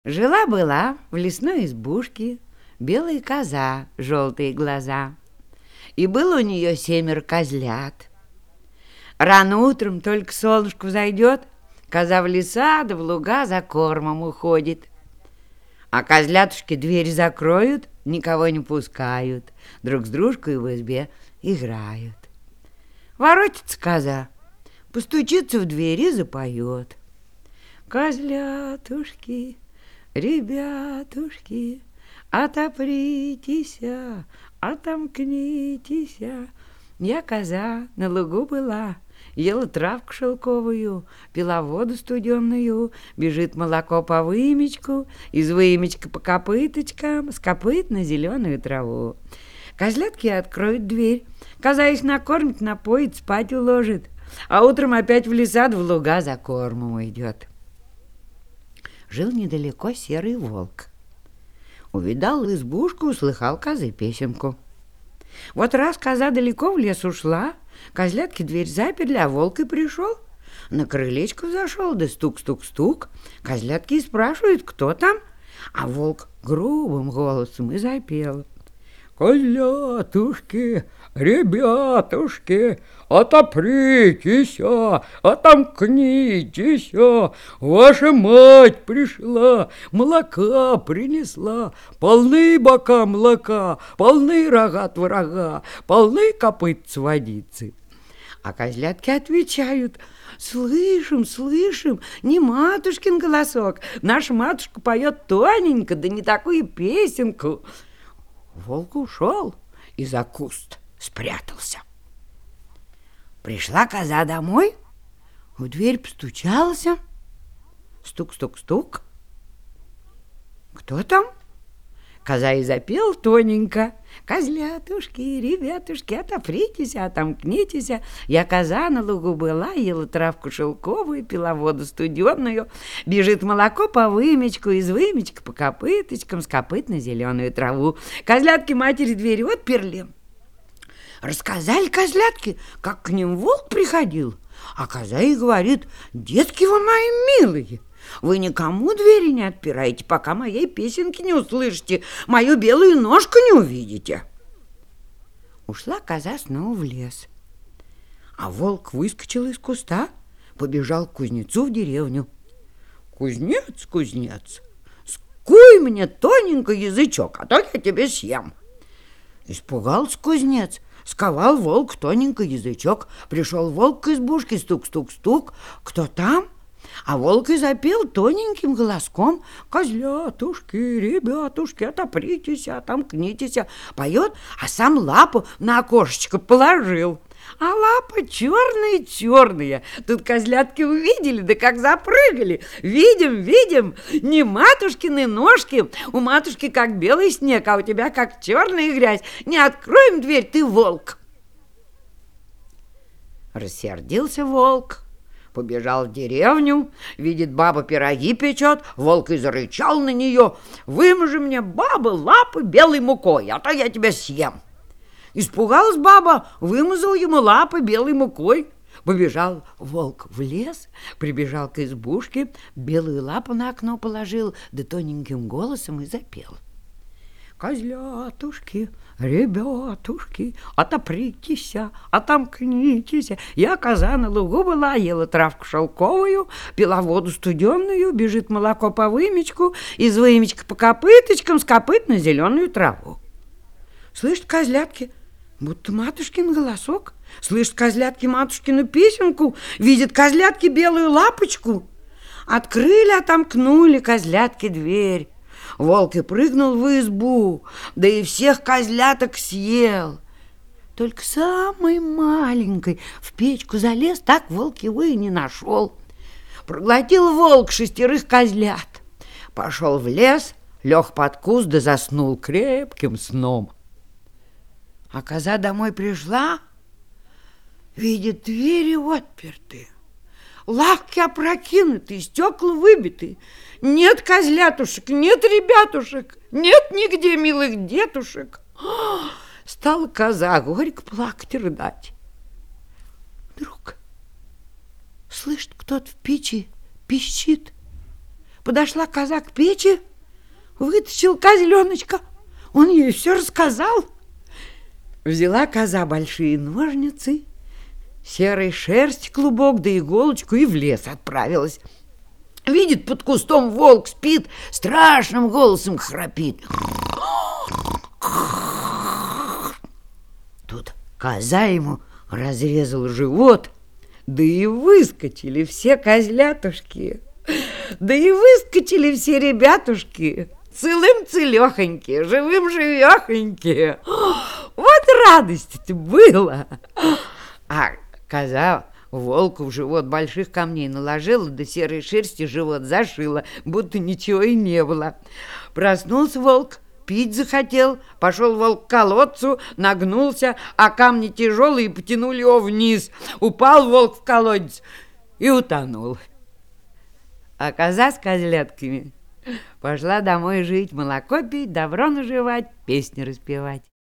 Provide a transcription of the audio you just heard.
Жила-была в лесной избушке белая коза, желтые глаза, и было у нее 7 козлят. Рано утром, только солнышко взойдет, коза в леса да в луга за кормом уходит. А козлятушки дверь закроют, никого не пускают, друг с дружкой в избе играют. Воротится коза, постучится в дверь и запоет: «Козлятушки, ребятушки, отопритесь, отомкнитесь. Я коза на лугу была, ела травку шелковую, пила воду студенную, бежит молоко по вымечку, из вымечка по копыточкам, с копыт на зеленую траву. Козлятки откроют дверь, коза их накормит, напоит, спать уложит, а утром опять в леса да в луга за кормом уйдет». Жил недалеко серый волк. Увидал избушку, услыхал козы песенку. Вот раз коза далеко в лес ушла, козлятки дверь заперли, а волк и пришел. На крылечко зашел, да стук-стук-стук. Козлятки и спрашивают, кто там, а волк грубым голосом и запел: «Козлятушки, ребятушки, отопритесь, отомкнитесь. Ваша мать пришла, молока принесла, полны бока молока, полны рога творога, полны копытц водицы». А козлятки отвечают: «Слышим, слышим, не матушкин голосок, наша матушка поет тоненько, да не такую песенку». Волк ушел и за куст спрятался. Пришла коза домой, в дверь постучался. Стук-стук-стук. Кто там? Коза и запел тоненько: «Козлятушки, ребятушки, отопритесь, отомкнитесь. Я коза на лугу была, ела травку шелковую, пила воду студеную, бежит молоко по вымечку, из вымечка по копыточкам, с копыт на зеленую траву». Козлятки матери двери отперли. Рассказали козлятки, как к ним волк приходил, а коза и говорит: «Детки вы мои милые, вы никому двери не отпираете, пока моей песенки не услышите, мою белую ножку не увидите». Ушла коза снова в лес, а волк выскочил из куста, побежал к кузнецу в деревню. «Кузнец, кузнец, скуй мне тоненько язычок, а то я тебе съем». Испугался кузнец, сковал волк тоненько язычок. Пришел волк к избушке, стук-стук-стук. «Кто там?» А волк и запел тоненьким голоском: «Козлятушки, ребятушки, отопритесь, отомкнитесь». Поет, а сам лапу на окошечко положил. А лапа черная-черная. Тут козлятки увидели, да как запрыгали. «Видим, видим, не матушкины ножки. У матушки как белый снег, а у тебя как черная грязь. Не откроем дверь, ты волк». Рассердился волк, побежал в деревню, видит, баба пироги печет. Волк и зарычал на нее: «Вымажи мне, баба, лапы белой мукой, а то я тебя съем». Испугалась баба, вымазал ему лапы белой мукой. Побежал волк в лес, прибежал к избушке, белую лапу на окно положил, да тоненьким голосом и запел: «Козлятушки, ребятушки, отопритесь, отомкнитесь. Я коза на лугу была, ела травку шелковую, пила воду студенную, бежит молоко по вымечку, из вымечка по копыточкам, с копыт на зеленую траву». Слышат козлятки, будто матушкин голосок. Слышат козлятки матушкину песенку, видят козлятки белую лапочку. Открыли, отомкнули козлятки дверь. Волк и прыгнул в избу, да и всех козляток съел. Только самый маленький в печку залез, так волк его и не нашел. Проглотил волк 6 козлят, пошел в лес, лег под куст да заснул крепким сном. А коза домой пришла, видит, двери отперты, лавки опрокинуты, стекла выбиты. Нет козлятушек, нет ребятушек, нет нигде милых детушек. Стала коза горько плакать и рыдать. Вдруг слышит, кто-то в печи пищит. Подошла коза к печи, вытащил козленочка. Он ей все рассказал. Взяла коза большие ножницы, серой шерсть клубок да иголочку и в лес отправилась. Видит, под кустом волк спит, страшным голосом храпит. Тут коза ему разрезала живот, да и выскочили все козлятушки, да и выскочили все ребятушки, целым-целехоньки, живым-живехоньки. Вот радость-то было. А коза волку в живот больших камней наложила, да серой шерсти живот зашила, будто ничего и не было. Проснулся волк, пить захотел, пошел волк к колодцу, нагнулся, а камни тяжелые потянули его вниз. Упал волк в колодец и утонул. А коза с козлятками пошла домой жить, молоко пить, добро наживать, песни распевать.